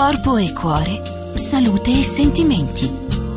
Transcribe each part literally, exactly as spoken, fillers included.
Corpo e cuore, salute e sentimenti.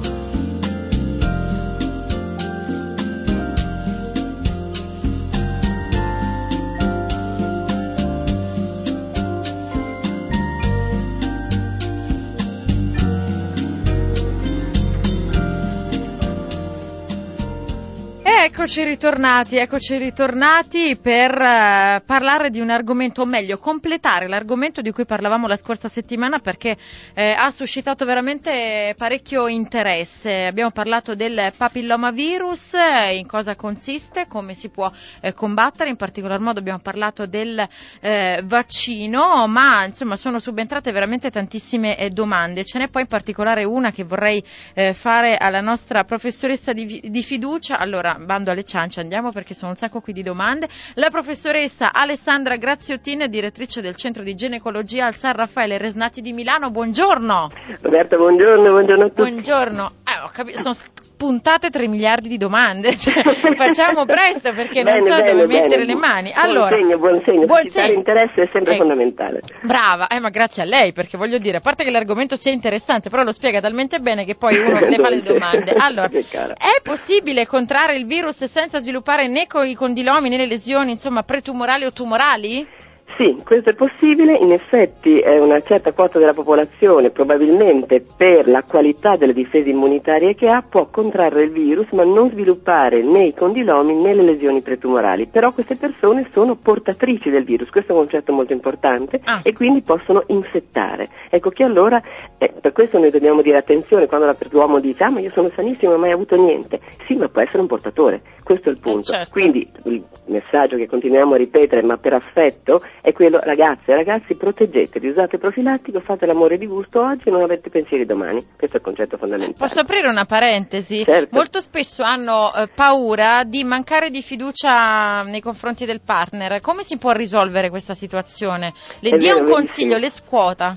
Eccoci ritornati, eccoci ritornati per uh, parlare di un argomento, o meglio, completare l'argomento di cui parlavamo la scorsa settimana, perché eh, ha suscitato veramente parecchio interesse. Abbiamo parlato del papillomavirus, eh, in cosa consiste, come si può eh, combattere, in particolar modo abbiamo parlato del eh, vaccino, ma insomma sono subentrate veramente tantissime eh, domande. Ce n'è poi in particolare una che vorrei eh, fare alla nostra professoressa di, di fiducia. Allora, bando alle ciance, andiamo perché sono un sacco qui di domande. La professoressa Alessandra Graziottin, direttrice del centro di ginecologia al San Raffaele Resnati di Milano. Buongiorno. Roberta, buongiorno, buongiorno a tutti. Buongiorno. Eh, ho capito, sono spuntate tre miliardi di domande, cioè, facciamo presto perché bene, non so bene, dove bene. mettere le mani. Allora, buon segno, buon segno, buon suscitare segno. interesse è sempre eh, fondamentale. Brava, eh, ma grazie a lei, perché voglio dire, a parte che l'argomento sia interessante, però lo spiega talmente bene che poi uno ne fa le domande. Allora, è possibile contrarre il virus senza sviluppare né i condilomi né le lesioni, insomma, pretumorali o tumorali? Sì, questo è possibile, in effetti è una certa quota della popolazione, probabilmente per la qualità delle difese immunitarie che ha, può contrarre il virus ma non sviluppare né i condilomi né le lesioni pretumorali, però queste persone sono portatrici del virus, questo è un concetto molto importante, ah. e quindi possono infettare. Ecco che allora, eh, per questo noi dobbiamo dire attenzione quando l'uomo dice ah ma io sono sanissimo, non ho mai avuto niente, sì ma può essere un portatore, questo è il punto, eh certo. Quindi il messaggio che continuiamo a ripetere ma per affetto è quello, ragazze e ragazzi, proteggetevi, usate profilattico, fate l'amore di gusto oggi e non avete pensieri domani. Questo è il concetto fondamentale. Posso aprire una parentesi? Certo. Molto spesso hanno eh, paura di mancare di fiducia nei confronti del partner. Come si può risolvere questa situazione? Le è dia vero, un consiglio, le scuota.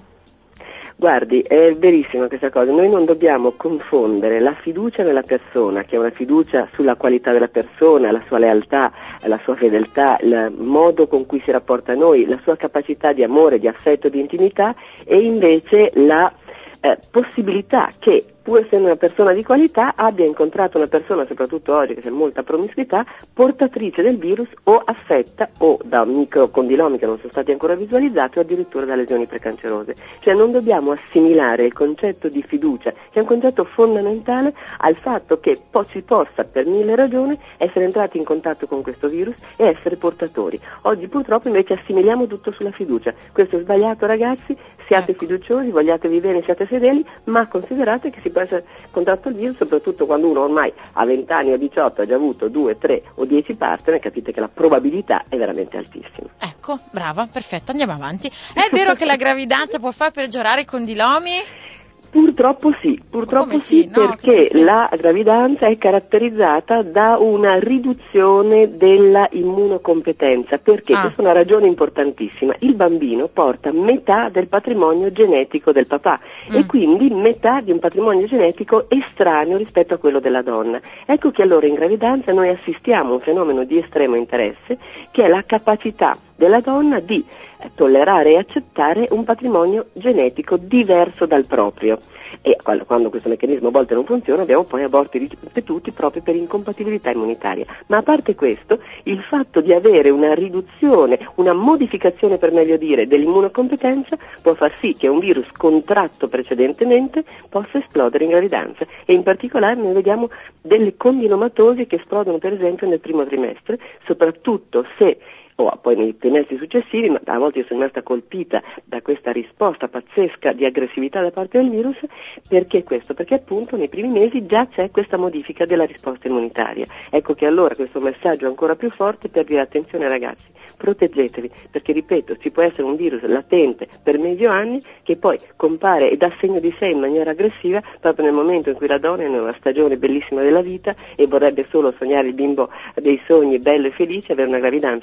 Guardi, è verissima questa cosa, noi non dobbiamo confondere la fiducia nella persona, che è una fiducia sulla qualità della persona, la sua lealtà, la sua fedeltà, il modo con cui si rapporta a noi, la sua capacità di amore, di affetto, di intimità, e invece la eh, possibilità che, pur essendo una persona di qualità, abbia incontrato una persona, soprattutto oggi che c'è molta promiscuità, portatrice del virus o affetta o da microcondilomi che non sono stati ancora visualizzati o addirittura da lesioni precancerose. Cioè non dobbiamo assimilare il concetto di fiducia, che è un concetto fondamentale, al fatto che po- si possa per mille ragioni essere entrati in contatto con questo virus e essere portatori. Oggi purtroppo invece assimiliamo tutto sulla fiducia. Questo è sbagliato, ragazzi, siate fiduciosi, vogliatevi bene, siate fedeli, ma considerate che si può essere contratto il virus, soprattutto quando uno ormai a venti anni o diciotto ha già avuto due, tre o dieci partner, capite che la probabilità è veramente altissima. Ecco, brava, perfetto, andiamo avanti. È vero che la gravidanza può far peggiorare i condilomi? Purtroppo sì, purtroppo sì, sì no, perché la gravidanza è caratterizzata da una riduzione della immunocompetenza, perché ah. questa è una ragione importantissima, il bambino porta metà del patrimonio genetico del papà mm. e quindi metà di un patrimonio genetico estraneo rispetto a quello della donna. Ecco che allora in gravidanza noi assistiamo a un fenomeno di estremo interesse, che è la capacità della donna di tollerare e accettare un patrimonio genetico diverso dal proprio, e quando questo meccanismo a volte non funziona abbiamo poi aborti ripetuti proprio per incompatibilità immunitaria. Ma a parte questo, il fatto di avere una riduzione, una modificazione per meglio dire dell'immunocompetenza può far sì che un virus contratto precedentemente possa esplodere in gravidanza, e in particolare noi vediamo delle condinomatosi che esplodono per esempio nel primo trimestre, soprattutto se o poi nei trimestri successivi, ma a volte io sono rimasta colpita da questa risposta pazzesca di aggressività da parte del virus. Perché questo? Perché appunto nei primi mesi già c'è questa modifica della risposta immunitaria. Ecco che allora questo messaggio è ancora più forte per dire attenzione ragazzi, proteggetevi, perché ripeto, ci può essere un virus latente per mesi o anni che poi compare e dà segno di sé in maniera aggressiva proprio nel momento in cui la donna è in una stagione bellissima della vita e vorrebbe solo sognare il bimbo dei sogni bello e felice e avere una gravidanza del tutto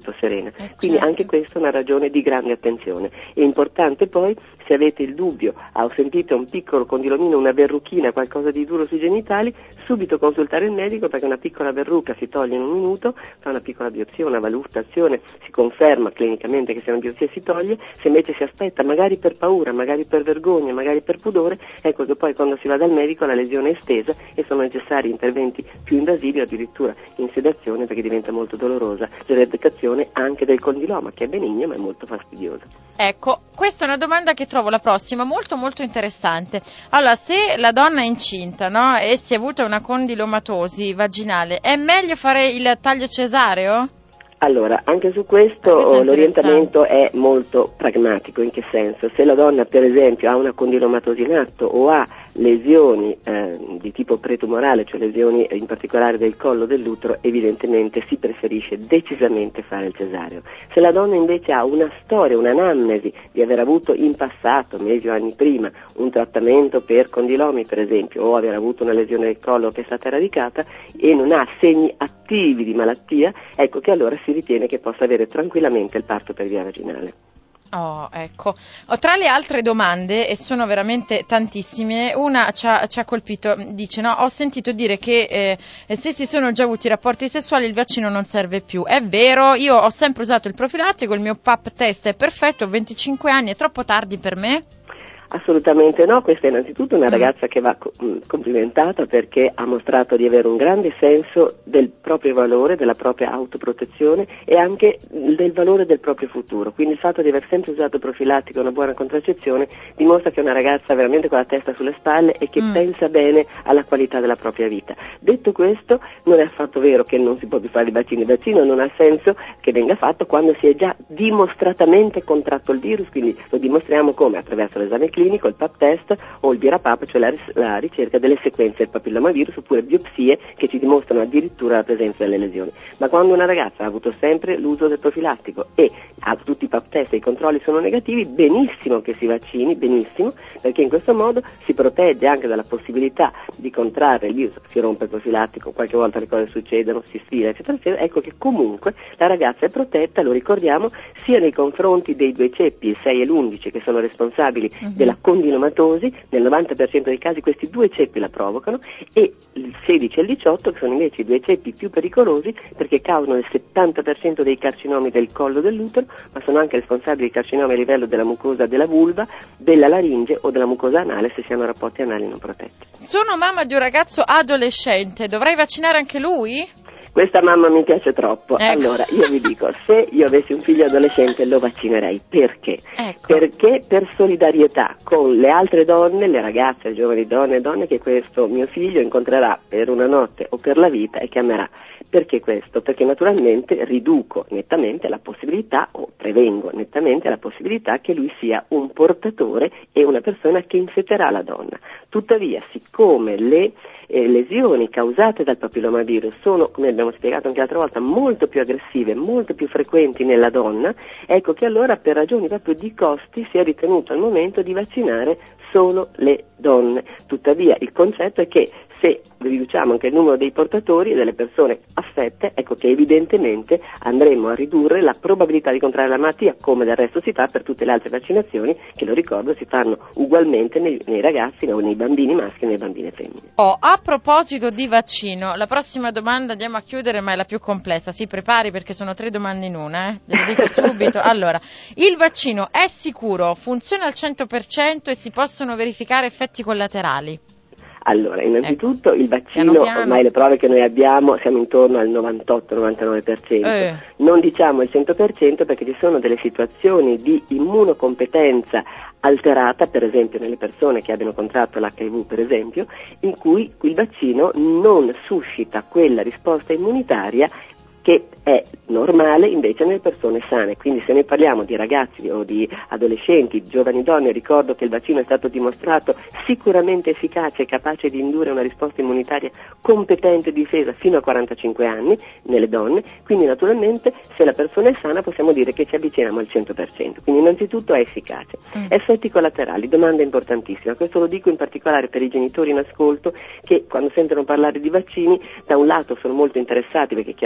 molto serena. Eh, Quindi certo. anche questa è una ragione di grande attenzione. È importante poi, se avete il dubbio, ah, ho sentito un piccolo condilomino, una verruchina, qualcosa di duro sui genitali, subito consultare il medico, perché una piccola verruca si toglie in un minuto, fa una piccola biopsia, una valutazione, si conferma clinicamente che sia una biopsia e si toglie. Se invece si aspetta, magari per paura, magari per vergogna, magari per pudore, ecco che poi quando si va dal medico la lesione è estesa e sono necessari interventi più invasivi o addirittura in sedazione, perché diventa molto dolorosa l'eradicazione anche del condiloma, che è benigno ma è molto fastidioso. Ecco, questa è una domanda che trovo la prossima molto molto interessante. Allora, se la donna è incinta, no, e si è avuta una condilomatosi vaginale, è meglio fare il taglio cesareo? Allora, anche su questo, questo è l'orientamento è molto pragmatico. In che senso? Se la donna, per esempio, ha una condilomatosi in atto o ha lesioni eh, di tipo pretumorale, cioè lesioni in particolare del collo dell'utero, evidentemente si preferisce decisamente fare il cesareo. Se la donna invece ha una storia, un'anamnesi di aver avuto in passato, mesi o anni prima, un trattamento per condilomi, per esempio, o aver avuto una lesione del collo che è stata eradicata e non ha segni attivi di malattia, ecco che allora si ritiene che possa avere tranquillamente il parto per via vaginale. Oh, ecco. Oh, tra le altre domande, e sono veramente tantissime, una ci ha, ci ha colpito, dice, no, ho sentito dire che eh, se si sono già avuti rapporti sessuali il vaccino non serve più. È vero, io ho sempre usato il profilattico, il mio pap test è perfetto, ho venticinque anni, è troppo tardi per me? Assolutamente no, questa è innanzitutto una ragazza che va complimentata perché ha mostrato di avere un grande senso del proprio valore, della propria autoprotezione e anche del valore del proprio futuro. Quindi il fatto di aver sempre usato profilattico e una buona contraccezione dimostra che è una ragazza veramente con la testa sulle spalle e che mm. pensa bene alla qualità della propria vita. Detto questo, non è affatto vero che non si può più fare i vaccini. Il vaccino non ha senso che venga fatto quando si è già dimostratamente contratto il virus, quindi lo dimostriamo come? Attraverso l'esame clinico, il pap test o il virapap, cioè la, la ricerca delle sequenze del papillomavirus, oppure biopsie che ci dimostrano addirittura la presenza delle lesioni. Ma quando una ragazza ha avuto sempre l'uso del profilattico e ha tutti i pap test e i controlli sono negativi, benissimo che si vaccini, benissimo, perché in questo modo si protegge anche dalla possibilità di contrarre il virus, si rompe il profilattico, qualche volta le cose succedono, si sfila, eccetera, eccetera. Ecco che comunque la ragazza è protetta, lo ricordiamo, sia nei confronti dei due ceppi, il sei e l'undici, che sono responsabili uh-huh. della condilomatosi. Nel novanta per cento dei casi questi due ceppi la provocano, e il sedici e il diciotto, che sono invece i due ceppi più pericolosi perché causano il settanta per cento dei carcinomi del collo dell'utero, ma sono anche responsabili di carcinomi a livello della mucosa della vulva, della laringe o della mucosa anale se si hanno rapporti anali non protetti. Sono mamma di un ragazzo adolescente, dovrei vaccinare anche lui? Questa mamma mi piace troppo. Ecco. Allora, io vi dico, se io avessi un figlio adolescente lo vaccinerei. Perché? Ecco. Perché per solidarietà con le altre donne, le ragazze, le giovani donne e donne che questo mio figlio incontrerà per una notte o per la vita e che amerà. Perché questo? Perché naturalmente riduco nettamente la possibilità, o prevengo nettamente la possibilità che lui sia un portatore e una persona che infetterà la donna. Tuttavia, siccome le eh, lesioni causate dal papillomavirus sono, come abbiamo spiegato anche l'altra volta, molto più aggressive, molto più frequenti nella donna, ecco che allora per ragioni proprio di costi si è ritenuto al momento di vaccinare solo le donne. Tuttavia il concetto è che se riduciamo anche il numero dei portatori e delle persone affette, ecco che evidentemente andremo a ridurre la probabilità di contrarre la malattia, come del resto si fa per tutte le altre vaccinazioni, che lo ricordo si fanno ugualmente nei, nei ragazzi, no, nei bambini maschi e nelle bambine femmine. Oh, a proposito di vaccino, la prossima domanda andiamo a chiudere, ma è la più complessa, si prepari perché sono tre domande in una, eh? Ve lo dico subito. Allora, il vaccino è sicuro, funziona al cento per cento e si possono verificare effetti collaterali? Allora, innanzitutto ecco. il vaccino, piano piano. Ormai le prove che noi abbiamo siamo intorno al novantotto novantanove per cento, eh. non diciamo il cento per cento perché ci sono delle situazioni di immunocompetenza alterata, per esempio nelle persone che abbiano contratto l'H I V per esempio, in cui il vaccino non suscita quella risposta immunitaria che è normale invece nelle persone sane. Quindi se noi parliamo di ragazzi o di adolescenti, giovani donne, ricordo che il vaccino è stato dimostrato sicuramente efficace e capace di indurre una risposta immunitaria competente e difesa fino a quarantacinque anni nelle donne, quindi naturalmente se la persona è sana possiamo dire che ci avviciniamo al cento per cento, quindi innanzitutto è efficace. Mm. Effetti collaterali, domanda importantissima, questo lo dico in particolare per i genitori in ascolto che quando sentono parlare di vaccini da un lato sono molto interessati perché chiaramente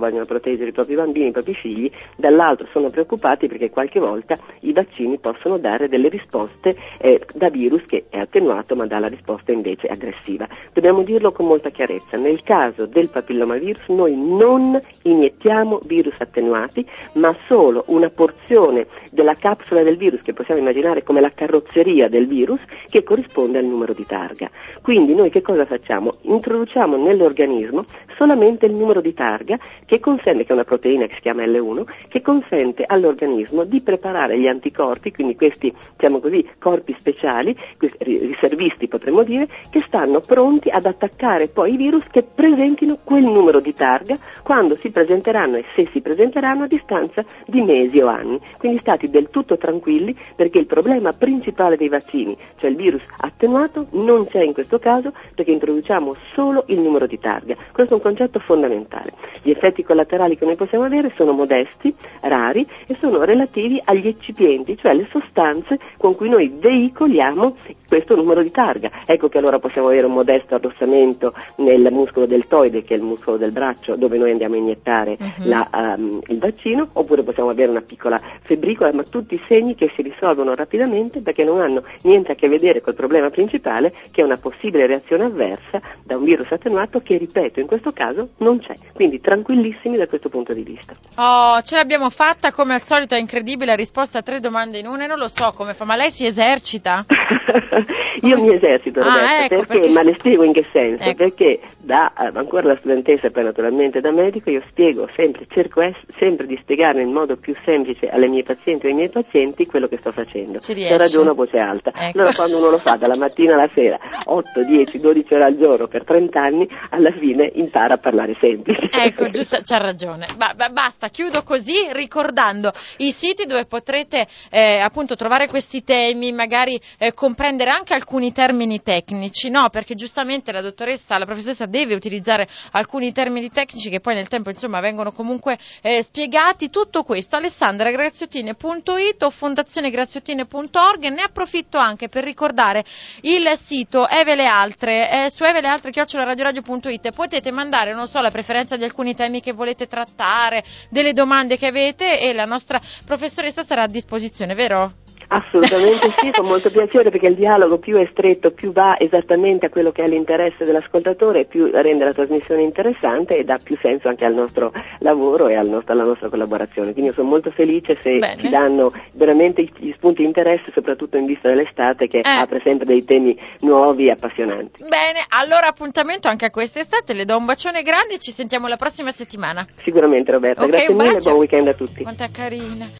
vogliono proteggere i propri bambini, i propri figli, dall'altro sono preoccupati perché qualche volta i vaccini possono dare delle risposte eh, da virus che è attenuato ma dà la risposta invece aggressiva. Dobbiamo dirlo con molta chiarezza, nel caso del papillomavirus noi non iniettiamo virus attenuati, ma solo una porzione della capsula del virus che possiamo immaginare come la carrozzeria del virus che corrisponde al numero di targa. Quindi noi che cosa facciamo? Introduciamo nell'organismo solamente il numero di targa che consente, che è una proteina che si chiama L uno, che consente all'organismo di preparare gli anticorpi, quindi questi, diciamo così, corpi speciali, riservisti potremmo dire, che stanno pronti ad attaccare poi i virus che presentino quel numero di targa quando si presenteranno e se si presenteranno a distanza di mesi o anni. Quindi stati del tutto tranquilli perché il problema principale dei vaccini, cioè il virus attenuato, non c'è in questo caso perché introduciamo solo il numero di targa. Questo è un concetto fondamentale. Gli effetti collaterali che noi possiamo avere sono modesti, rari e sono relativi agli eccipienti, cioè le sostanze con cui noi veicoliamo questo numero di targa. Ecco che allora possiamo avere un modesto addossamento nel muscolo deltoide, che è il muscolo del braccio dove noi andiamo a iniettare uh-huh. la, um, il vaccino, oppure possiamo avere una piccola febbricola, ma tutti segni che si risolvono rapidamente perché non hanno niente a che vedere col problema principale, che è una possibile reazione avversa da un virus attenuato che, ripeto, in questo caso non c'è. Quindi tranquillissimi da questo punto di vista. Oh, ce l'abbiamo fatta, come al solito è incredibile, la risposta a tre domande in una e non lo so come fa, ma lei si esercita? Io mi esercito, Roberta, ah, ecco, perché, perché, ma le spiego in che senso, ecco. perché da eh, ancora da studentessa e poi naturalmente da medico io spiego sempre, cerco es- sempre di spiegare nel modo più semplice alle mie pazienti e ai miei pazienti quello che sto facendo. Ci Se ragiono a voce alta. Ecco. Allora quando uno lo fa dalla mattina alla sera, otto, dieci, dodici ore al giorno per trenta anni, alla fine impara a parlare semplice. Ecco, giusto, c'ha ragione. Ba- ba- basta, chiudo così ricordando i siti dove potrete eh, appunto trovare questi temi, magari eh, comprendere anche alcuni termini tecnici, no? Perché giustamente la dottoressa, la professoressa deve utilizzare alcuni termini tecnici che poi nel tempo insomma vengono comunque eh, spiegati. Tutto questo alessandra graziottini punto it o fondazione graziottini punto org. Ne approfitto anche per ricordare il sito Eve le altre, eh, su eve le altre chiocciola radioradio punto it potete mandare, non so, la preferenza di alcuni temi che volete trattare, delle domande che avete e la nostra professoressa sarà a disposizione, vero? Assolutamente sì, con molto piacere, perché il dialogo più è stretto, più va esattamente a quello che è l'interesse dell'ascoltatore, più rende la trasmissione interessante e dà più senso anche al nostro lavoro e al nostro, alla nostra collaborazione. Quindi io sono molto felice se Bene. ci danno veramente gli spunti di interesse, soprattutto in vista dell'estate che eh. apre sempre dei temi nuovi e appassionanti. Bene, allora appuntamento anche a quest'estate, le do un bacione grande e ci sentiamo la prossima settimana. Sicuramente Roberta, okay, grazie mille e buon weekend a tutti. Quanta carina.